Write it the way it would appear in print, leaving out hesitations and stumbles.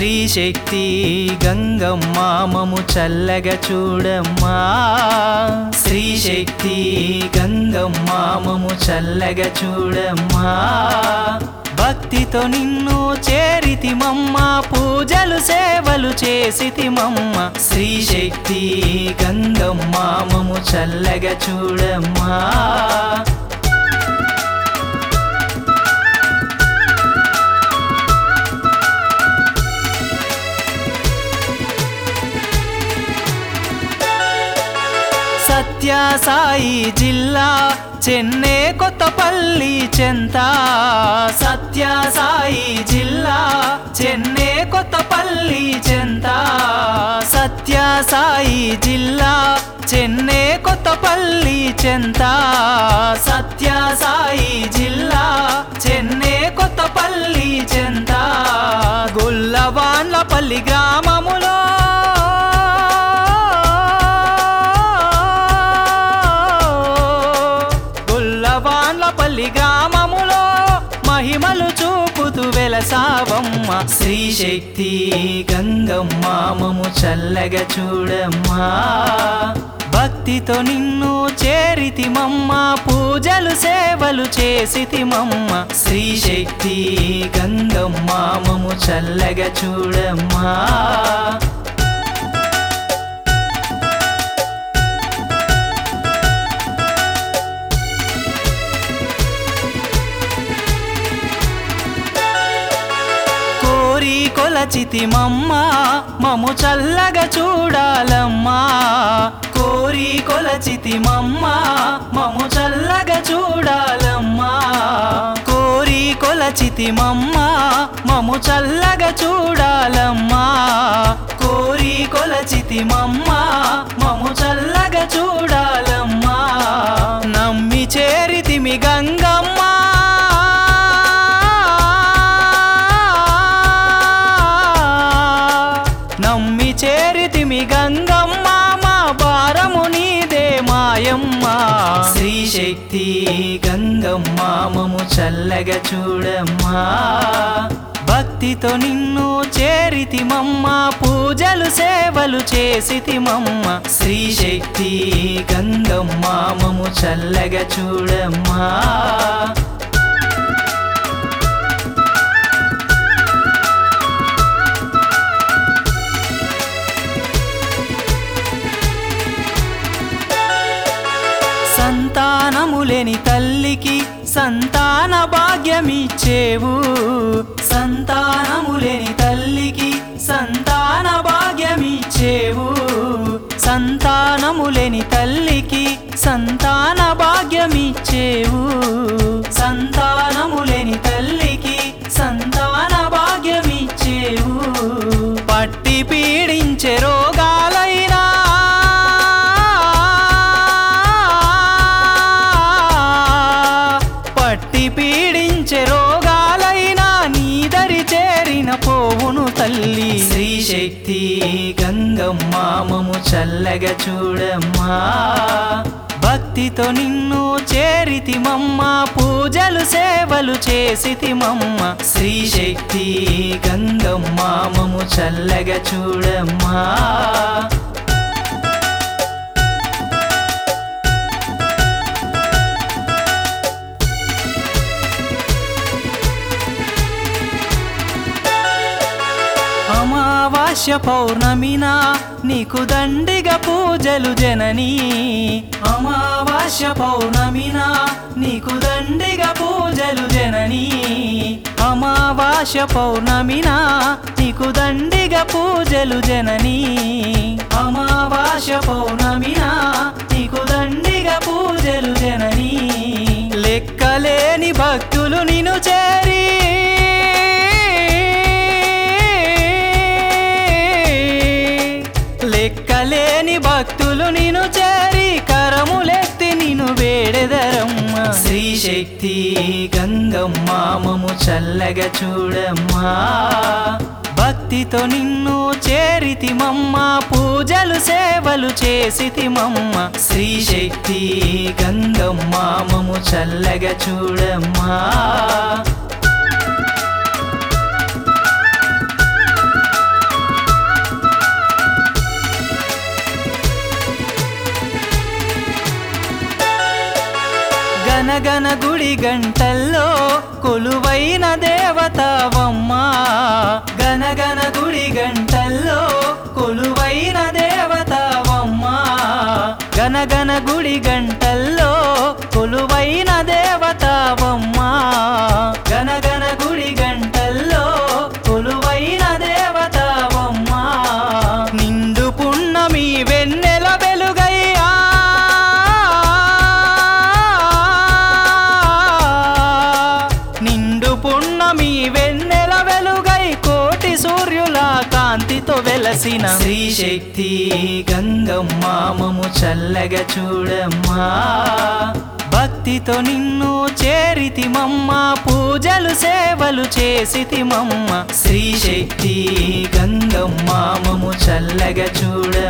శ్రీశక్తి గంగమ్మ మము చల్లగా చూడమ్మా శ్రీశక్తి గంగమ్మ మము చల్లగా చూడమ్మా భక్తితో నిన్ను చేరితిమమ్మ పూజలు సేవలు చేసితిమమ్మ శ్రీశక్తి గంగమ్మ మము చల్లగా చూడమ్మా సత్య సాయి జిల్లా చెన్నై కొత్తపల్లి చెంత సత్య సాయి జిల్లా చెన్నై కొత్తపల్లి చెంత సత్య సాయి జిల్లా చెన్నై కొత్తపల్లి చెంత సత్య సాయి జిల్లా చెన్నై కొత్తపల్లి చెంత గొల్లవాన్లపల్లి గ్రామములో పల్లి గ్రామములో మహిమలు చూపుతూ వెలసావమ్మ శ్రీశక్తి గంగమ్మ మము చల్లగా చూడమ్మా భక్తితో నిన్ను చేరితిమమ్మ పూజలు సేవలు చేసితిమమ్మ శ్రీశక్తి గంగమ్మ మము చల్లగా చూడమ్మా కొలచితిమమ్మ మము చల్లగా చూడాలమ్మా కోరి కొలచితిమమ్మ మము చల్లగా చూడాలమ్మా కోరి కొలచితిమమ్మ మము చల్లగా చూడాలమ్మా కోరి కొలచితిమమ్మ మము చల్లగా చూడాలమ్మా నమ్మి చేరితిమి గంగమ్మ నమ్మి చేరితిమి గంగమ్మ మా భారము నీదే మాయమ్మ శ్రీశక్తి గంగమ్మ మము చల్లగా చూడమ్మా భక్తితో నిన్ను చేరితిమమ్మ పూజలు సేవలు చేసితిమమ్మ శ్రీశక్తి గంగమ్మ మము చల్లగా చూడమ్మా సంతానములేని తల్లికి సంతాన భాగ్యమిచ్చేవు సంతానములేని తల్లికి సంతాన భాగ్యమిచ్చేవు సంతానములేని తల్లికి సంతాన భాగ్యమిచ్చేవు సంతానములేని తల్లికి సంతాన భాగ్యమిచ్చేవు పట్టి పీడించే రోగాలైనా పీడించే రోగాలైనా నీదరి చేరిన పోవును తల్లి శ్రీశక్తి గంగమ్మ మము చల్లగా చూడమ్మా భక్తితో నిన్ను చేరితిమమ్మ పూజలు సేవలు చేసితిమమ్మ శ్రీశక్తి గంగమ్మ మము చల్లగా చూడమ్మా అమావాస్య పౌర్ణమినా నీకు దండిగా పూజలు జననీ అమావాస్య పౌర్ణమినా నీకు దండిగా పూజలు జననీ అమావాస్య పౌర్ణమినా నీకు దండిగా పూజలు జననీ అమావాస్య పౌర్ణమినా నీకు దండిగా పూజలు జననీ లెక్కలేని భక్తులు నిన్ను చేరి లెక్కలేని భక్తులు నిన్ను చేరి కరములెత్తి నిన్ను వేడెదరమ్మ శ్రీశక్తి గంగమ్మ మము చల్లగా చూడమ్మా భక్తితో నిన్ను చేరితిమమ్మ పూజలు సేవలు చేసితిమమ్మ శ్రీశక్తి గంగమ్మ మము చల్లగా చూడమ్మా గనగన గుడి గంటల్లో కొలువైన దేవతావమ్మా గనగన గుడి గంటల్లో కొలువైన దేవతావమ్మా గనగన గుడి గంటల్లో కొలువైన దేవతావమ్మా గనగన గుడి గంటల్లో కొలువైన దేవతావమ్మా నిండు పున్నమి వెన్నెల వెలుగయ్యా నిండు పున్నమి వెన్నెల వెలుగై కోటి సూర్యుల కాంతితో వెలసిన శ్రీ శక్తి గంగమ్మ మము చల్లగా చూడమ్మా భక్తితో నిన్ను చేరితిమమ్మ పూజలు సేవలు చేసితిమమ్మ శ్రీ శక్తి గంగమ్మ మము చల్లగా చూడ